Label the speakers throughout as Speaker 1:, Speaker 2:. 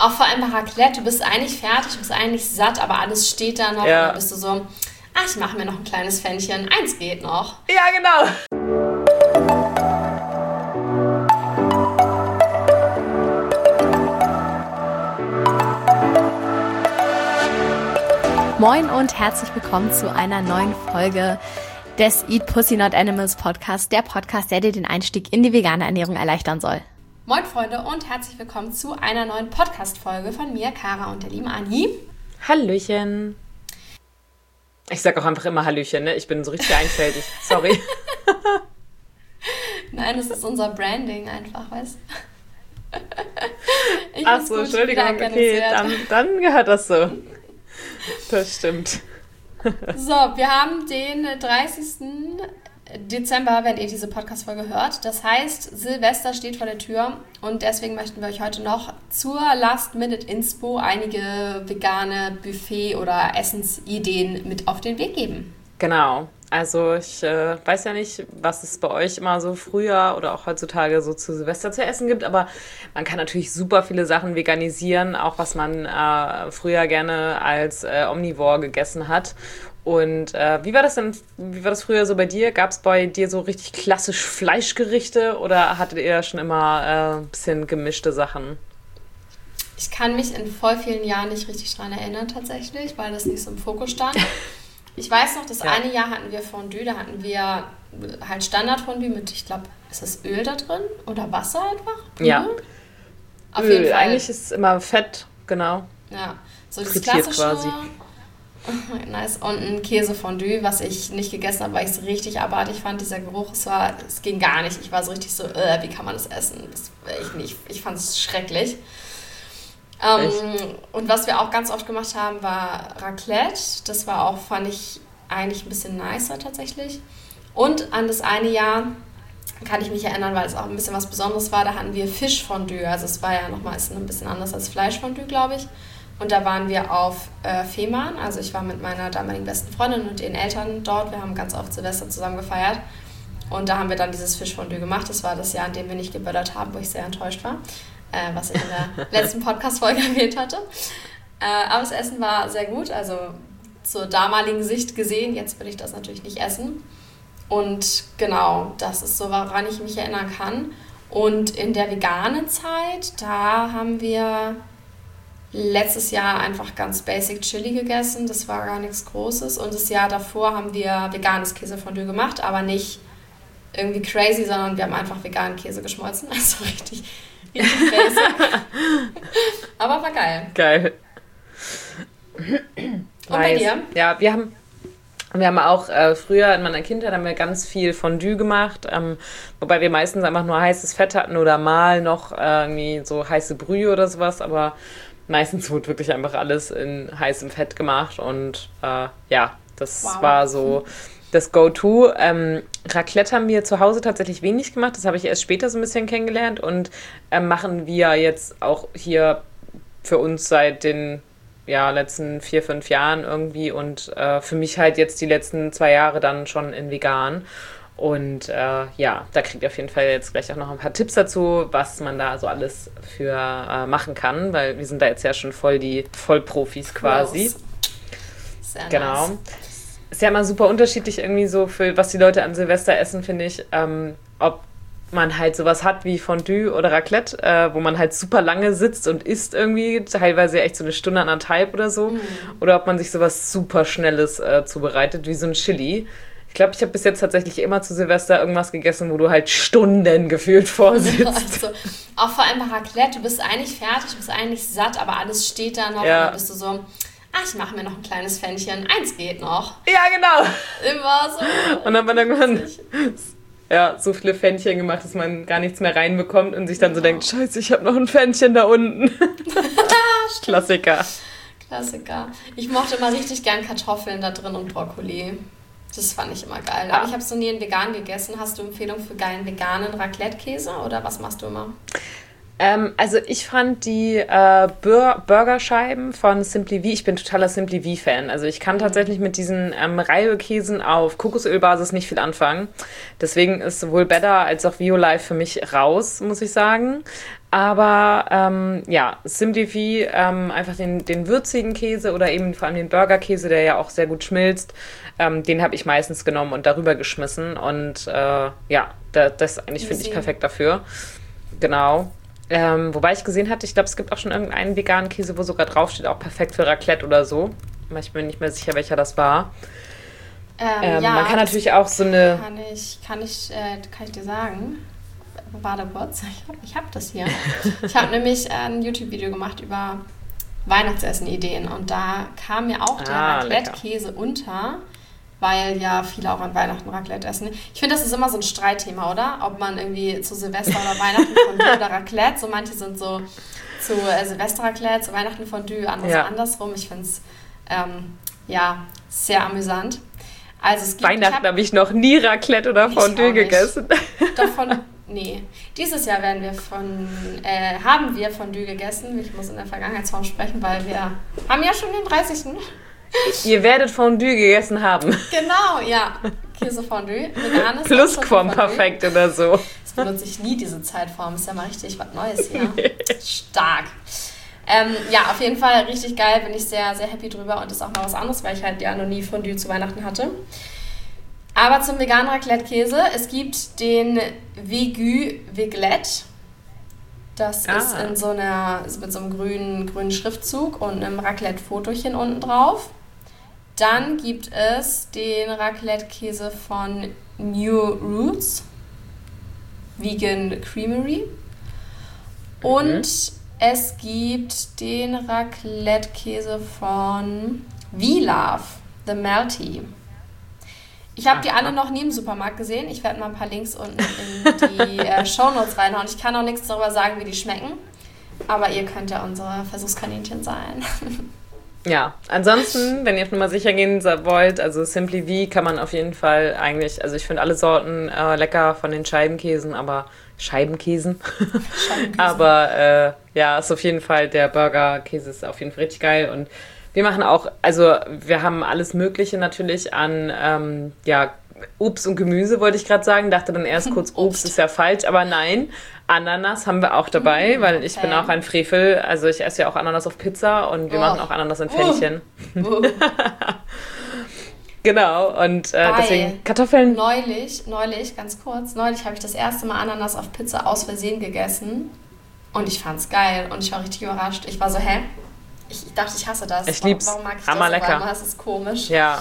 Speaker 1: Auch vor allem bei Raclette, du bist eigentlich fertig, du bist eigentlich satt, aber alles steht da noch. Ja. Und dann bist du so, ich mache mir noch ein kleines Pfännchen, eins geht noch.
Speaker 2: Ja, genau.
Speaker 3: Moin und herzlich willkommen zu einer neuen Folge des Eat Pussy Not Animals Podcast, der Podcast, der dir den Einstieg in die vegane Ernährung erleichtern soll.
Speaker 1: Moin Freunde und herzlich willkommen zu einer neuen Podcast-Folge von mir, Kara und der lieben Anni.
Speaker 2: Hallöchen. Ich sag auch einfach immer Hallöchen, ne? Ich bin so richtig einfältig. Sorry.
Speaker 1: Nein, das ist unser Branding einfach, weißt du?
Speaker 2: Ach so, Entschuldigung, okay, dann gehört das so. Das stimmt.
Speaker 1: So, wir haben den 30. Dezember, wenn ihr diese Podcast-Folge hört. Das heißt, Silvester steht vor der Tür und deswegen möchten wir euch heute noch zur Last-Minute-Inspo einige vegane Buffet- oder Essensideen mit auf den Weg geben.
Speaker 2: Genau. Also ich weiß ja nicht, was es bei euch immer so früher oder auch heutzutage so zu Silvester zu essen gibt, aber man kann natürlich super viele Sachen veganisieren, auch was man früher gerne als Omnivore gegessen hat. Und wie war das früher so bei dir? Gab es bei dir so richtig klassisch Fleischgerichte oder hattet ihr schon immer ein bisschen gemischte Sachen?
Speaker 1: Ich kann mich in voll vielen Jahren nicht richtig dran erinnern tatsächlich, weil das nicht so im Fokus stand. Ich weiß noch, das eine Jahr hatten wir Fondue, da hatten wir halt Standardfondue mit, ich glaube, ist das Öl da drin oder Wasser einfach?
Speaker 2: Ja.
Speaker 1: Auf
Speaker 2: Öl,
Speaker 1: jeden Fall.
Speaker 2: Eigentlich ist es immer Fett, genau.
Speaker 1: Ja, so das
Speaker 2: frittiert
Speaker 1: klassische.
Speaker 2: Quasi.
Speaker 1: Nice. Und ein Käsefondue, was ich nicht gegessen habe, weil ich es richtig abartig fand. Dieser Geruch, es ging gar nicht. Ich war so richtig so, wie kann man das essen? Ich fand es schrecklich. Und was wir auch ganz oft gemacht haben, war Raclette. Das war auch, fand ich, eigentlich ein bisschen nicer tatsächlich. Und an das eine Jahr kann ich mich erinnern, weil es auch ein bisschen was Besonderes war, da hatten wir Fischfondue. Also es war ja nochmal ein bisschen anders als Fleischfondue, glaube ich. Und da waren wir auf Fehmarn. Also ich war mit meiner damaligen besten Freundin und ihren Eltern dort. Wir haben ganz oft Silvester zusammen gefeiert. Und da haben wir dann dieses Fischfondue gemacht. Das war das Jahr, in dem wir nicht geböllert haben, wo ich sehr enttäuscht war. Was ich in der letzten Podcast-Folge erwähnt hatte. Aber das Essen war sehr gut, also zur damaligen Sicht gesehen. Jetzt will ich das natürlich nicht essen. Und genau, das ist so, woran ich mich erinnern kann. Und in der veganen Zeit, da haben wir letztes Jahr einfach ganz basic Chili gegessen. Das war gar nichts Großes. Und das Jahr davor haben wir veganes Käsefondue gemacht, aber nicht irgendwie crazy, sondern wir haben einfach veganen Käse geschmolzen. Also richtig basic. Aber war geil.
Speaker 2: Geil.
Speaker 1: Und bei dir?
Speaker 2: Ja, wir haben auch früher in meiner Kindheit haben wir ganz viel Fondue gemacht, wobei wir meistens einfach nur heißes Fett hatten oder mal noch irgendwie so heiße Brühe oder sowas, aber meistens wurde wirklich einfach alles in heißem Fett gemacht und das war so das Go-To. Raclette haben wir zu Hause tatsächlich wenig gemacht, das habe ich erst später so ein bisschen kennengelernt und machen wir jetzt auch hier für uns seit den letzten 4-5 Jahren irgendwie und für mich halt jetzt die letzten 2 Jahre dann schon in vegan. Und da kriegt ihr auf jeden Fall jetzt gleich auch noch ein paar Tipps dazu, was man da so alles für machen kann, weil wir sind da jetzt ja schon voll die Vollprofis quasi.
Speaker 1: Sehr
Speaker 2: genau.
Speaker 1: nice.
Speaker 2: Ist ja immer super unterschiedlich irgendwie so, für was die Leute an Silvester essen, finde ich, ob man halt sowas hat wie Fondue oder Raclette, wo man halt super lange sitzt und isst irgendwie, teilweise echt so eine Stunde, 1,5 oder so, oder ob man sich sowas super Schnelles zubereitet, wie so ein Chili. Ich glaube, ich habe bis jetzt tatsächlich immer zu Silvester irgendwas gegessen, wo du halt Stunden gefühlt vorsitzt.
Speaker 1: Also, auch vor allem bei Raclette, du bist eigentlich fertig, du bist eigentlich satt, aber alles steht da noch
Speaker 2: Ja.
Speaker 1: und dann bist du so, ich mache mir noch ein kleines Pfännchen, eins geht noch.
Speaker 2: Ja, genau.
Speaker 1: Immer so.
Speaker 2: Und dann hat man irgendwann so viele Pfännchen gemacht, dass man gar nichts mehr reinbekommt und sich dann so denkt, scheiße, ich habe noch ein Pfännchen da unten. Klassiker.
Speaker 1: Ich mochte immer richtig gern Kartoffeln da drin und Brokkoli. Das fand ich immer geil. Aber ich habe es noch nie in vegan gegessen. Hast du Empfehlungen für geilen veganen Raclette-Käse oder was machst du immer?
Speaker 2: Also ich fand die Burgerscheiben von Simply V, ich bin totaler Simply V-Fan. Also ich kann tatsächlich mit diesen Reibekäsen auf Kokosölbasis nicht viel anfangen. Deswegen ist sowohl Better als auch Violife für mich raus, muss ich sagen. Aber ja, Simplifi, einfach den würzigen Käse oder eben vor allem den Burgerkäse, der ja auch sehr gut schmilzt, den habe ich meistens genommen und darüber geschmissen. Und ja, das eigentlich finde ich perfekt dafür. Genau. Wobei ich gesehen hatte, ich glaube, es gibt auch schon irgendeinen veganen Käse, wo sogar draufsteht, auch perfekt für Raclette oder so. Aber ich bin nicht mehr sicher, welcher das war.
Speaker 1: Ja,
Speaker 2: man kann natürlich auch so eine...
Speaker 1: Kann ich dir sagen. Warte kurz, ich hab das hier. Ich habe nämlich ein YouTube-Video gemacht über Weihnachtsessen-Ideen und da kam mir auch der Raclette-Käse unter, weil ja viele auch an Weihnachten Raclette essen. Ich finde, das ist immer so ein Streitthema, oder? Ob man irgendwie zu Silvester oder Weihnachten Fondue oder Raclette, so manche sind so zu Silvester Raclette, zu Weihnachten Fondue, andere so andersrum. Ich finde es sehr amüsant. Also es gibt,
Speaker 2: Weihnachten habe ich noch nie Raclette oder Fondue gegessen.
Speaker 1: Nee, dieses Jahr haben wir Fondue gegessen. Ich muss in der Vergangenheitsform sprechen, weil wir haben ja schon den 30.
Speaker 2: Ihr werdet Fondue gegessen haben.
Speaker 1: Genau, ja. Käsefondue, veganes.
Speaker 2: Plusquamperfekt oder so.
Speaker 1: Das benutze ich nie, diese Zeitform. Ist ja mal richtig was Neues hier. Stark. Ja, auf jeden Fall richtig geil. Bin ich sehr, sehr happy drüber. Und ist auch mal was anderes, weil ich halt ja noch nie Fondue zu Weihnachten hatte. Aber zum veganen Raclette-Käse. Es gibt den Vegu Viglette. Das ist mit so einem grünen Schriftzug und einem Raclette-Fotochen unten drauf. Dann gibt es den Raclette-Käse von New Roots. Vegan Creamery. Und es gibt den Raclette-Käse von V-Love, The Melty. Ich habe die alle noch nie im Supermarkt gesehen. Ich werde mal ein paar Links unten in die Shownotes reinhauen. Ich kann auch nichts darüber sagen, wie die schmecken. Aber ihr könnt ja unsere Versuchskaninchen sein.
Speaker 2: Ja, ansonsten, wenn ihr schon mal sicher gehen wollt, also Simply V kann man auf jeden Fall eigentlich, also ich finde alle Sorten lecker von den Scheibenkäsen, aber Scheibenkäsen. Aber ja, ist auf jeden Fall, der Burgerkäse ist auf jeden Fall richtig geil. Und wir machen auch, also wir haben alles Mögliche natürlich an, Obst und Gemüse, wollte ich gerade sagen. Dachte dann erst kurz, Obst ist ja falsch, aber nein, Ananas haben wir auch dabei, weil ich bin auch ein Frevel. Also ich esse ja auch Ananas auf Pizza und wir machen auch Ananas in Pfännchen. Genau, und deswegen Kartoffeln.
Speaker 1: Neulich, ganz kurz, habe ich das erste Mal Ananas auf Pizza aus Versehen gegessen und ich fand's geil und ich war richtig überrascht. Ich war so, hä? Ich dachte, ich hasse das.
Speaker 2: Ich lieb's.
Speaker 1: Warum mag ich das?
Speaker 2: Lecker.
Speaker 1: Das ist komisch.
Speaker 2: Ja.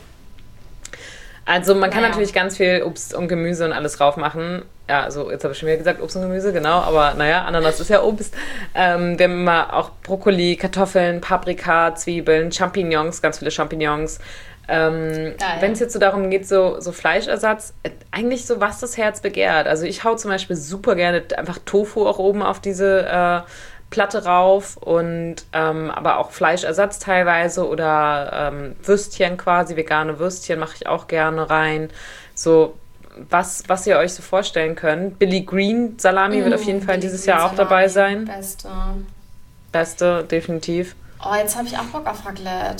Speaker 2: Also man kann natürlich ganz viel Obst und Gemüse und alles drauf machen. Ja, also jetzt habe ich schon wieder gesagt Obst und Gemüse, genau. Aber naja, Ananas ist ja Obst. Wir haben immer auch Brokkoli, Kartoffeln, Paprika, Zwiebeln, Champignons, ganz viele Champignons. Wenn es jetzt so darum geht, so Fleischersatz, eigentlich so, was das Herz begehrt. Also ich hau zum Beispiel super gerne einfach Tofu auch oben auf diese Platte rauf und aber auch Fleischersatz teilweise oder Würstchen quasi, vegane Würstchen mache ich auch gerne rein. So, was ihr euch so vorstellen könnt. Billy Green Salami wird auf jeden Fall dieses Jahr auch dabei sein. Beste, definitiv.
Speaker 1: Oh, jetzt habe ich auch Bock auf Raclette.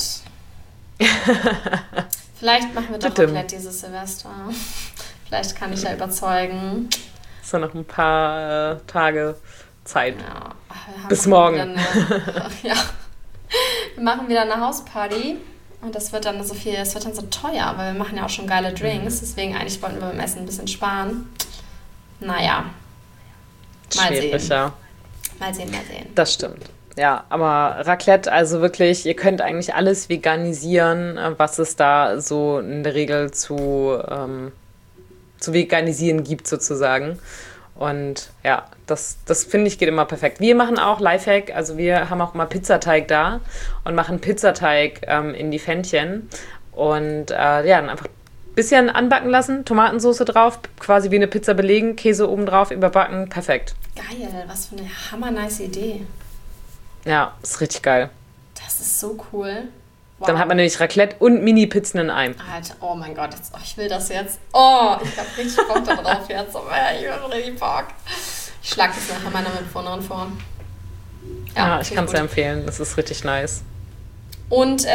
Speaker 1: Vielleicht machen wir doch Raclette dieses Silvester. Vielleicht kann ich ja überzeugen.
Speaker 2: So noch ein paar Tage Zeit. Ja, bis morgen.
Speaker 1: Wir machen wieder eine Hausparty und das wird dann so teuer, weil wir machen ja auch schon geile Drinks. Deswegen eigentlich wollten wir beim Essen ein bisschen sparen. Naja. Mal sehen.
Speaker 2: Das stimmt. Ja, aber Raclette, also wirklich, ihr könnt eigentlich alles veganisieren, was es da so in der Regel zu veganisieren gibt sozusagen. Und ja, das finde ich geht immer perfekt. Wir machen auch Lifehack, also wir haben auch immer Pizzateig da und machen Pizzateig in die Pfännchen und dann einfach ein bisschen anbacken lassen, Tomatensauce drauf, quasi wie eine Pizza belegen, Käse oben drauf, überbacken, perfekt.
Speaker 1: Geil, was für eine hammer-nice Idee.
Speaker 2: Ja, ist richtig geil.
Speaker 1: Das ist so cool. Wow.
Speaker 2: Dann hat man nämlich Raclette und Mini-Pizzen in einem.
Speaker 1: Alter, oh mein Gott, ich will das jetzt. Oh, ich hab richtig Bock darauf jetzt. Aber ich hab richtig Bock. Ich schlag das nachher meiner Mitbewohnerin vor.
Speaker 2: Ja, ich kann es empfehlen. Das ist richtig nice.
Speaker 1: Und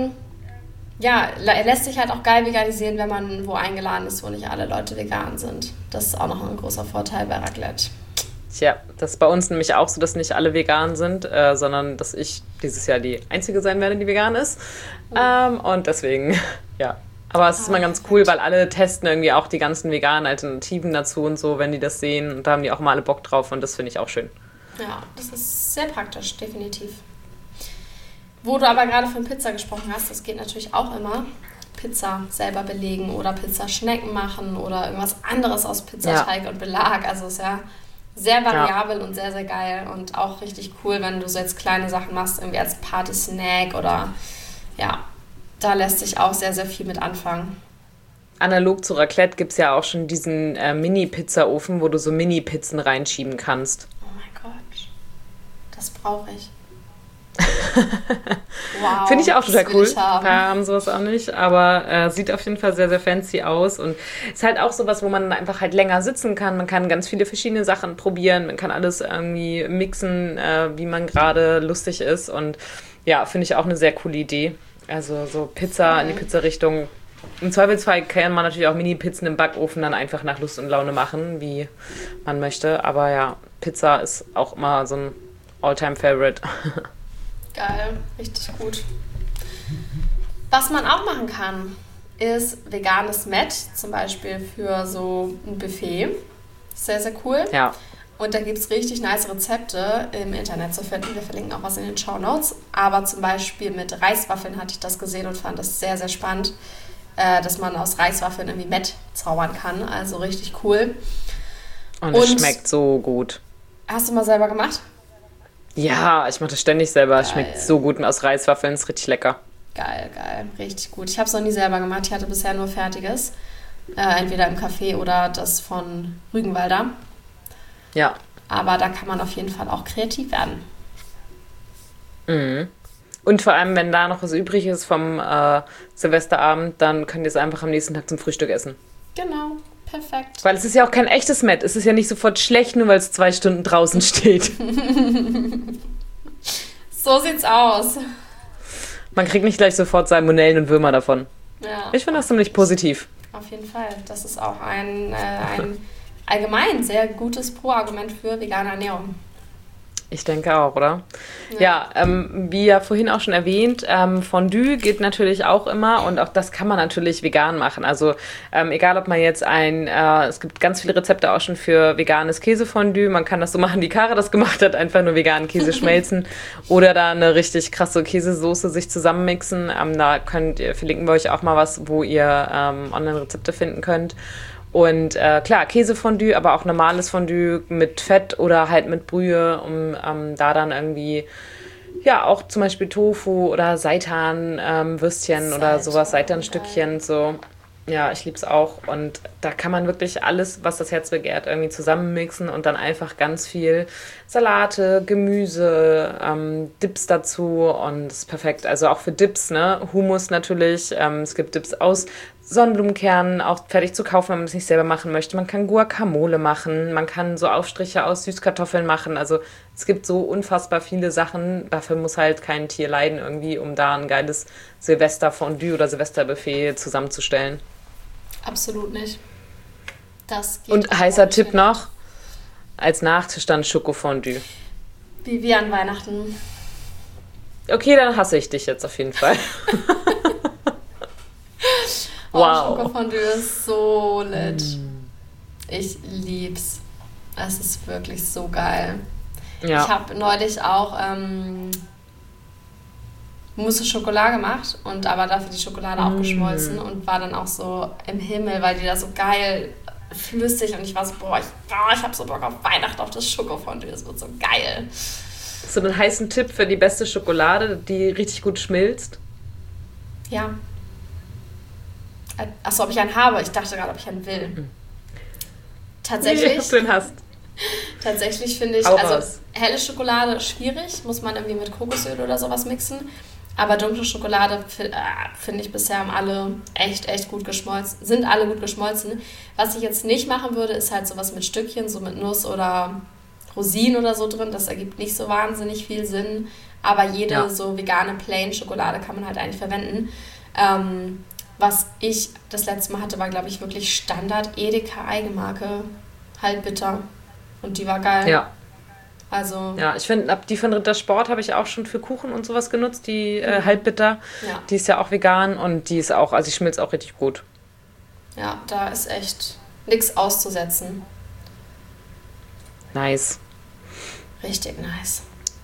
Speaker 1: lässt sich halt auch geil veganisieren, wenn man wo eingeladen ist, wo nicht alle Leute vegan sind. Das ist auch noch ein großer Vorteil bei Raclette.
Speaker 2: Tja, das ist bei uns nämlich auch so, dass nicht alle vegan sind, sondern dass ich dieses Jahr die Einzige sein werde, die vegan ist. Und deswegen, ja. Aber es ist immer ganz cool, weil alle testen irgendwie auch die ganzen veganen Alternativen dazu und so, wenn die das sehen. Und da haben die auch mal alle Bock drauf und das finde ich auch schön.
Speaker 1: Ja, das ist sehr praktisch, definitiv. Wo du aber gerade von Pizza gesprochen hast, das geht natürlich auch immer. Pizza selber belegen oder Pizzaschnecken machen oder irgendwas anderes aus Pizzateig und Belag. Also ist ja sehr variabel und sehr, sehr geil und auch richtig cool, wenn du so jetzt kleine Sachen machst, irgendwie als Party-Snack oder ja, da lässt sich auch sehr, sehr viel mit anfangen.
Speaker 2: Analog zu Raclette gibt es ja auch schon diesen Mini-Pizza-Ofen, wo du so Mini-Pizzen reinschieben kannst.
Speaker 1: Oh mein Gott, das brauche ich. Wow,
Speaker 2: finde ich auch total cool.
Speaker 1: Wir
Speaker 2: haben sowas auch nicht, aber sieht auf jeden Fall sehr, sehr fancy aus und ist halt auch sowas, wo man einfach halt länger sitzen kann. Man kann ganz viele verschiedene Sachen probieren, man kann alles irgendwie mixen, wie man gerade lustig ist und ja, finde ich auch eine sehr coole Idee. Also so Pizza in die Pizza-Richtung. Im Zweifelsfall kann man natürlich auch Mini-Pizzen im Backofen dann einfach nach Lust und Laune machen, wie man möchte. Aber ja, Pizza ist auch immer so ein All-Time-Favorite.
Speaker 1: Geil, richtig gut. Was man auch machen kann, ist veganes Met, zum Beispiel für so ein Buffet. Sehr, sehr cool.
Speaker 2: Ja.
Speaker 1: Und da gibt es richtig nice Rezepte im Internet zu finden. Wir verlinken auch was in den Shownotes. Aber zum Beispiel mit Reiswaffeln hatte ich das gesehen und fand das sehr, sehr spannend, dass man aus Reiswaffeln irgendwie Met zaubern kann. Also richtig cool.
Speaker 2: Und es schmeckt so gut.
Speaker 1: Hast du mal selber gemacht?
Speaker 2: Ja, ich mache das ständig selber. Es
Speaker 1: Geil.
Speaker 2: schmeckt so gut aus Reiswaffeln, ist richtig lecker.
Speaker 1: Geil, geil. Richtig gut. Ich habe es noch nie selber gemacht. Ich hatte bisher nur Fertiges. Entweder im Café oder das von Rügenwalder.
Speaker 2: Ja.
Speaker 1: Aber da kann man auf jeden Fall auch kreativ werden.
Speaker 2: Mhm. Und vor allem, wenn da noch was übrig ist vom Silvesterabend, dann könnt ihr es einfach am nächsten Tag zum Frühstück essen.
Speaker 1: Genau, perfekt.
Speaker 2: Weil es ist ja auch kein echtes Met. Es ist ja nicht sofort schlecht, nur weil es 2 Stunden draußen steht.
Speaker 1: So sieht's aus.
Speaker 2: Man kriegt nicht gleich sofort Salmonellen und Würmer davon.
Speaker 1: Ja,
Speaker 2: Ich finde das ziemlich positiv.
Speaker 1: auf jeden Fall. Das ist auch ein allgemein sehr gutes Pro-Argument für vegane Ernährung.
Speaker 2: Ich denke auch, oder? Ja, wie ja vorhin auch schon erwähnt, Fondue geht natürlich auch immer und auch das kann man natürlich vegan machen. Also egal, ob man jetzt es gibt ganz viele Rezepte auch schon für veganes Käsefondue. Man kann das so machen, wie Cara das gemacht hat, einfach nur veganen Käse schmelzen oder da eine richtig krasse Käsesoße sich zusammenmixen. Verlinken wir euch auch mal was, wo ihr Online-Rezepte finden könnt. Und klar, Käsefondue, aber auch normales Fondue mit Fett oder halt mit Brühe, um da dann irgendwie, ja, auch zum Beispiel Tofu oder Seitan-Würstchen oder sowas, Seitan-Stückchen, so. Ja, ich lieb's auch. Und da kann man wirklich alles, was das Herz begehrt, irgendwie zusammenmixen und dann einfach ganz viel Salate, Gemüse, Dips dazu und das ist perfekt. Also auch für Dips, ne? Hummus natürlich. Es gibt Dips aus Sonnenblumenkernen, auch fertig zu kaufen, wenn man das nicht selber machen möchte. Man kann Guacamole machen, man kann so Aufstriche aus Süßkartoffeln machen. Also es gibt so unfassbar viele Sachen. Dafür muss halt kein Tier leiden irgendwie, um da ein geiles Silvesterfondue oder Silvesterbuffet zusammenzustellen.
Speaker 1: Absolut nicht. Das geht
Speaker 2: Und heißer Tipp noch, als Nachtisch dann Schokofondue.
Speaker 1: Wie wir an Weihnachten.
Speaker 2: Okay, dann hasse ich dich jetzt auf jeden Fall. Wow.
Speaker 1: Schokofondue ist so lit. Ich lieb's. Es ist wirklich so geil.
Speaker 2: Ja.
Speaker 1: Ich habe neulich auch Mousse Schokolade gemacht und aber dafür die Schokolade auch geschmolzen und war dann auch so im Himmel, weil die da so geil flüssig und ich war so, ich habe so Bock auf Weihnachten, auf das Schokofondue, das wird so geil.
Speaker 2: So einen heißen Tipp für die beste Schokolade, die richtig gut schmilzt?
Speaker 1: Ja. Achso, ob ich einen habe? Ich dachte gerade, ob ich einen will. Tatsächlich.
Speaker 2: Ob du den hast.
Speaker 1: Tatsächlich finde ich, helle Schokolade schwierig, muss man irgendwie mit Kokosöl oder sowas mixen. Aber dunkle Schokolade finde ich bisher haben alle echt gut geschmolzen. Sind alle gut geschmolzen. Was ich jetzt nicht machen würde, ist halt sowas mit Stückchen, so mit Nuss oder Rosinen oder so drin. Das ergibt nicht so wahnsinnig viel Sinn. Aber jede so vegane Plain-Schokolade kann man halt eigentlich verwenden. Was ich das letzte Mal hatte, war, glaube ich, wirklich Standard Edeka Eigenmarke. Halbbitter. Und die war geil.
Speaker 2: Ja.
Speaker 1: Also.
Speaker 2: Ja, ich finde, die von Rittersport habe ich auch schon für Kuchen und sowas genutzt, die Halbbitter.
Speaker 1: Ja.
Speaker 2: Die ist ja auch vegan und die ist auch, also die schmilzt auch richtig gut.
Speaker 1: Ja, da ist echt nichts auszusetzen.
Speaker 2: Nice.
Speaker 1: Richtig nice.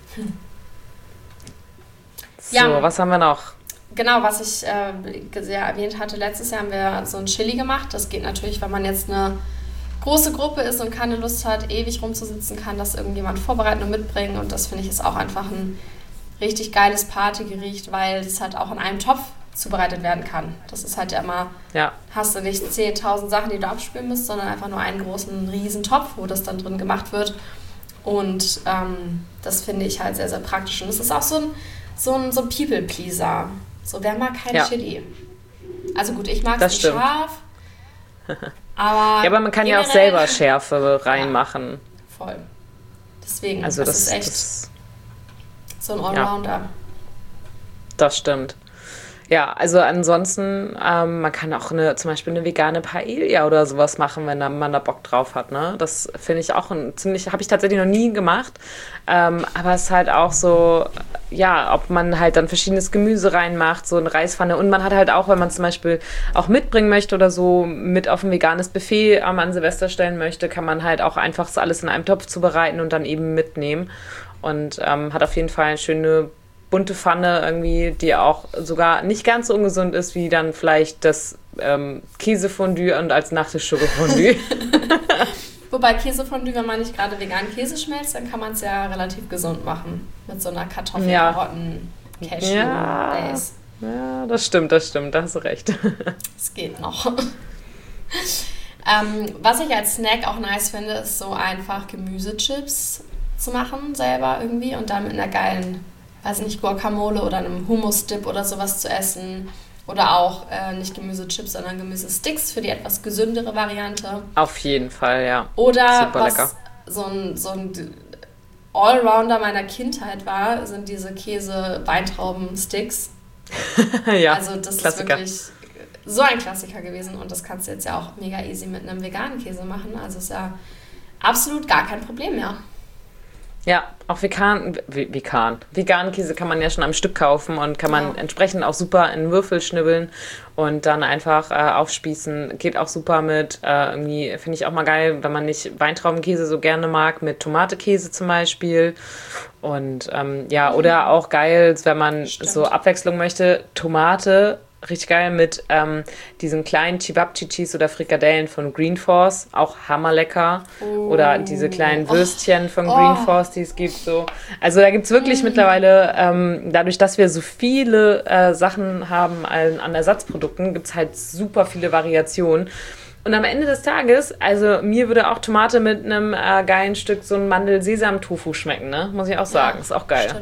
Speaker 2: So, was haben wir noch?
Speaker 1: Genau, was ich erwähnt hatte, letztes Jahr haben wir so ein Chili gemacht. Das geht natürlich, wenn man jetzt eine große Gruppe ist und keine Lust hat, ewig rumzusitzen, kann das irgendjemand vorbereiten und mitbringen. Und das finde ich ist auch einfach ein richtig geiles Partygericht, weil es halt auch in einem Topf zubereitet werden kann. Das ist halt ja immer, hast du nicht 10.000 Sachen, die du abspülen musst, sondern einfach nur einen großen, riesen Topf, wo das dann drin gemacht wird. Und das finde ich halt sehr, sehr praktisch. Und es ist auch so ein People-Pleaser. So, wer mag kein Chili? Also gut, ich mag es nicht scharf. Aber
Speaker 2: man kann ja auch selber Schärfe reinmachen.
Speaker 1: Voll. Deswegen,
Speaker 2: also
Speaker 1: das ist echt so ein Allrounder.
Speaker 2: Ja, das stimmt. Ja, also ansonsten, man kann auch zum Beispiel eine vegane Paella oder sowas machen, wenn man da Bock drauf hat, ne? Das finde ich auch habe ich tatsächlich noch nie gemacht. Aber es ist halt auch so, ja, ob man halt dann verschiedenes Gemüse reinmacht, so eine Reispfanne. Und man hat halt auch, wenn man zum Beispiel auch mitbringen möchte oder so, mit auf ein veganes Buffet an Silvester stellen möchte, kann man halt auch einfach so alles in einem Topf zubereiten und dann eben mitnehmen. Und hat auf jeden Fall eine schöne bunte Pfanne irgendwie, die auch sogar nicht ganz so ungesund ist, wie dann vielleicht das Käsefondue und als Nachtisch Schokofondue.
Speaker 1: Wobei Käsefondue, wenn man nicht gerade veganen Käse schmelzt, dann kann man es ja relativ gesund machen. Mit so einer Kartoffel-Karotten-Cashew-Base.
Speaker 2: Ja, das stimmt, da hast du recht.
Speaker 1: Es geht noch. Was ich als Snack auch nice finde, ist so einfach Gemüsechips zu machen selber irgendwie und dann mit einer geilen, weiß nicht, Guacamole oder einem Hummus-Dip oder sowas zu essen. Oder auch nicht Gemüsechips, sondern Gemüsesticks für die etwas gesündere Variante.
Speaker 2: Auf jeden Fall, ja.
Speaker 1: Oder
Speaker 2: super
Speaker 1: was
Speaker 2: lecker.
Speaker 1: So ein Allrounder meiner Kindheit war, sind diese Käse-Weintrauben-Sticks.
Speaker 2: Ja,
Speaker 1: also das
Speaker 2: Klassiker.
Speaker 1: Ist wirklich so ein Klassiker gewesen. Und das kannst du jetzt ja auch mega easy mit einem veganen Käse machen. Also ist ja absolut gar kein Problem mehr.
Speaker 2: Ja, auch veganen Käse kann man ja schon am Stück kaufen und kann man entsprechend auch super in Würfel schnibbeln und dann einfach aufspießen. Geht auch super mit, irgendwie finde ich auch mal geil, wenn man nicht Weintraubenkäse so gerne mag, mit Tomatekäse zum Beispiel. Und oder auch geil, wenn man so Abwechslung möchte, Tomate, richtig geil mit diesen kleinen Chibabchichis oder Frikadellen von Green Force, auch hammerlecker. Oder diese kleinen Würstchen von Green Force, die es gibt. So. Also da gibt es wirklich mittlerweile, dadurch, dass wir so viele Sachen haben an Ersatzprodukten, gibt es halt super viele Variationen. Und am Ende des Tages, also mir würde auch Tomate mit einem geilen Stück so ein Mandel-Sesam-Tofu schmecken, ne? Muss ich auch sagen. Ist auch geil.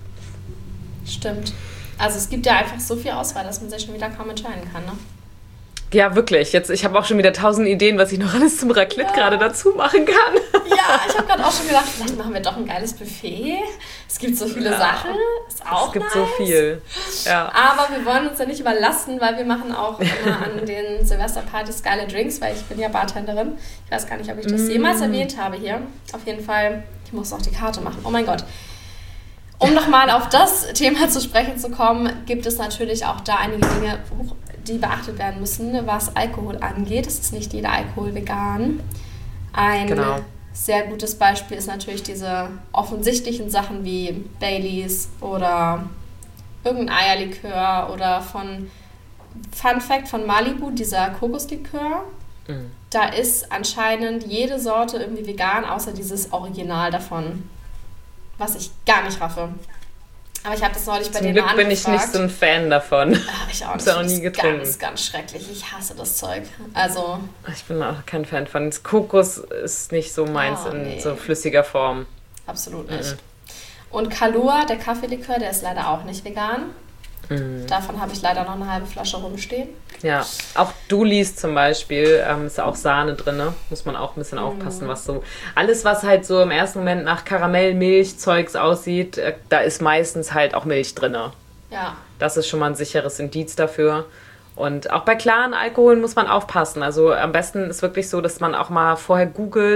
Speaker 1: Stimmt. Also es gibt ja einfach so viel Auswahl, dass man sich schon wieder kaum entscheiden kann, ne?
Speaker 2: Ja, wirklich. Jetzt, ich habe auch schon wieder 1000 Ideen, was ich noch alles zum Raclette gerade dazu machen kann.
Speaker 1: Ja, ich habe gerade auch schon gedacht, vielleicht machen wir doch ein geiles Buffet. Es gibt so viele Sachen. Ist auch
Speaker 2: Es gibt
Speaker 1: nice.
Speaker 2: so viel. Ja.
Speaker 1: Aber wir wollen uns ja nicht überlasten, weil wir machen auch immer an den Silvesterpartys geile Drinks, weil ich bin ja Bartenderin. Ich weiß gar nicht, ob ich das jemals erwähnt habe hier. Auf jeden Fall, ich muss auch die Karte machen. Oh mein Gott. Um nochmal auf das Thema zu sprechen zu kommen, gibt es natürlich auch da einige Dinge, die beachtet werden müssen, was Alkohol angeht. Es ist nicht jeder Alkohol vegan. Ein sehr gutes Beispiel ist natürlich diese offensichtlichen Sachen wie Baileys oder irgendein Eierlikör oder Fun Fact von Malibu, dieser Kokoslikör. Da ist anscheinend jede Sorte irgendwie vegan, außer dieses Original davon. Was ich gar nicht raffe. Aber ich habe das neulich bei denen angefragt.
Speaker 2: Zum Glück bin ich nicht so ein Fan davon.
Speaker 1: Ich auch nicht.
Speaker 2: Ich habe noch nie getrunken.
Speaker 1: Ganz, ganz schrecklich. Ich hasse das Zeug. Also.
Speaker 2: Ich bin auch kein Fan von. Das Kokos ist nicht so meins in so flüssiger Form.
Speaker 1: Absolut nicht. Und Kahlua, der Kaffeelikör, der ist leider auch nicht vegan. Davon habe ich leider noch eine halbe Flasche rumstehen.
Speaker 2: Ja, auch Dulis zum Beispiel, ist auch Sahne drin, ne? Muss man auch ein bisschen aufpassen, was so... Alles, was halt so im ersten Moment nach Karamell-Milch-Zeugs aussieht, da ist meistens halt auch Milch drin.
Speaker 1: Ja.
Speaker 2: Das ist schon mal ein sicheres Indiz dafür. Und auch bei klaren Alkoholen muss man aufpassen. Also am besten ist wirklich so, dass man auch mal vorher googelt,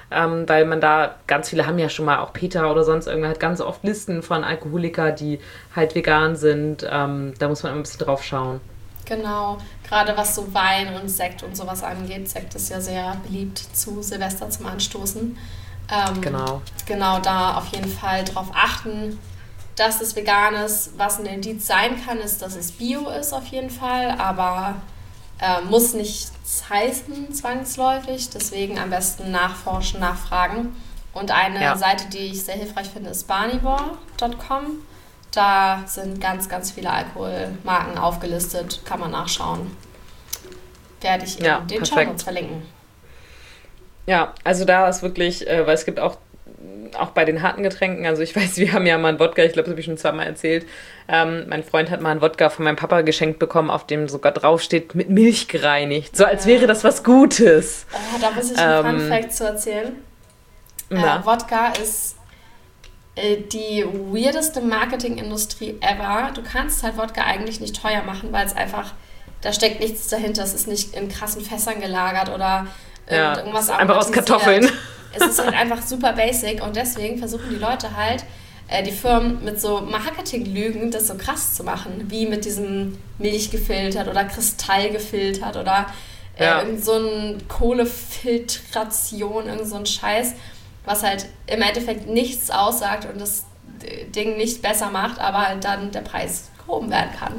Speaker 2: weil man da, ganz viele haben ja schon mal, auch Peter oder sonst irgendwer, hat ganz oft Listen von Alkoholikern, die halt vegan sind. Da muss man immer ein bisschen drauf schauen.
Speaker 1: Genau, gerade was so Wein und Sekt und sowas angeht. Sekt ist ja sehr beliebt zu Silvester zum Anstoßen. Genau, da auf jeden Fall drauf achten, dass es vegan ist. Was ein Indiz sein kann, ist, dass es Bio ist auf jeden Fall, aber muss nichts heißen zwangsläufig. Deswegen am besten nachforschen, nachfragen. Und eine Seite, die ich sehr hilfreich finde, ist barnivore.com. Da sind ganz, ganz viele Alkoholmarken aufgelistet. Kann man nachschauen. Werde ich in den Shownotes verlinken.
Speaker 2: Ja, also da ist wirklich, weil es gibt auch bei den harten Getränken, also ich weiß, wir haben ja mal einen Wodka, ich glaube, das habe ich schon zweimal erzählt. Mein Freund hat mal einen Wodka von meinem Papa geschenkt bekommen, auf dem sogar draufsteht, mit Milch gereinigt. So als wäre das was Gutes.
Speaker 1: Da muss ich einen Fun-Fact zu erzählen. Wodka ist die weirdeste Marketingindustrie ever. Du kannst halt Wodka eigentlich nicht teuer machen, weil es einfach, da steckt nichts dahinter. Es ist nicht in krassen Fässern gelagert oder irgendwas
Speaker 2: einfach aus Kartoffeln.
Speaker 1: Es ist halt einfach super basic und deswegen versuchen die Leute halt, die Firmen mit so Marketinglügen das so krass zu machen, wie mit diesem Milch gefiltert oder Kristall gefiltert oder irgend so ein Kohlefiltration, irgend so ein Scheiß, was halt im Endeffekt nichts aussagt und das Ding nicht besser macht, aber halt dann der Preis gehoben werden kann.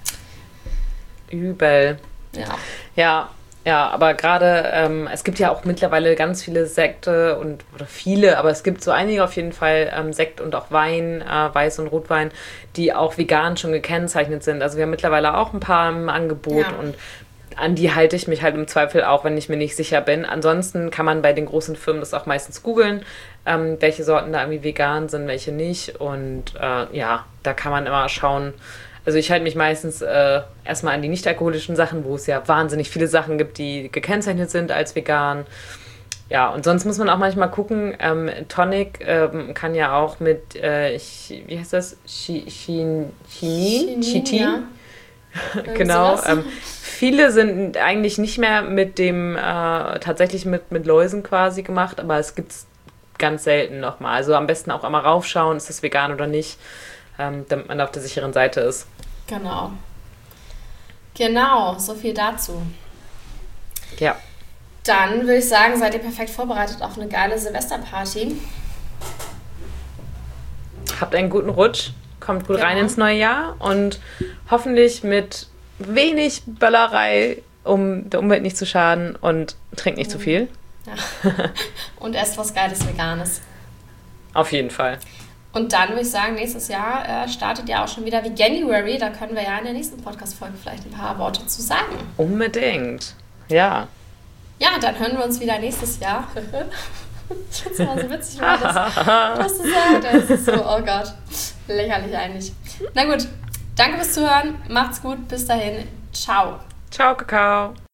Speaker 2: Übel. Ja, aber gerade, es gibt ja auch mittlerweile ganz viele Sekte oder viele, aber es gibt so einige auf jeden Fall Sekt und auch Wein, Weiß- und Rotwein, die auch vegan schon gekennzeichnet sind. Also wir haben mittlerweile auch ein paar im Angebot und an die halte ich mich halt im Zweifel auch, wenn ich mir nicht sicher bin. Ansonsten kann man bei den großen Firmen das auch meistens googeln, welche Sorten da irgendwie vegan sind, welche nicht. Und da kann man immer schauen. Also ich halte mich meistens erstmal an die nicht-alkoholischen Sachen, wo es ja wahnsinnig viele Sachen gibt, die gekennzechnet sind als vegan. Ja, und sonst muss man auch manchmal gucken, Tonic kann ja auch mit, wie heißt das? Chitin?
Speaker 1: Ja.
Speaker 2: Genau. Viele sind eigentlich nicht mehr mit dem, tatsächlich mit Läusen quasi gemacht, aber es gibt es ganz selten nochmal. Also am besten auch einmal raufschauen, ist das vegan oder nicht, damit man auf der sicheren Seite ist.
Speaker 1: Genau, so viel dazu.
Speaker 2: Ja.
Speaker 1: Dann würde ich sagen, seid ihr perfekt vorbereitet auf eine geile Silvesterparty.
Speaker 2: Habt einen guten Rutsch, kommt gut rein ins neue Jahr und hoffentlich mit wenig Böllerei, um der Umwelt nicht zu schaden und trinkt nicht zu viel.
Speaker 1: Ja. Und esst was Geiles Veganes.
Speaker 2: Auf jeden Fall.
Speaker 1: Und dann würde ich sagen, nächstes Jahr startet ja auch schon wieder wie January. Da können wir ja in der nächsten Podcast-Folge vielleicht ein paar Worte zu sagen.
Speaker 2: Unbedingt. Ja.
Speaker 1: Ja, dann hören wir uns wieder nächstes Jahr. Ich finde es immer so witzig, weil das du sagst. Das ist so, oh Gott, lächerlich eigentlich. Na gut, danke fürs Zuhören. Macht's gut. Bis dahin. Ciao.
Speaker 2: Ciao, Kakao.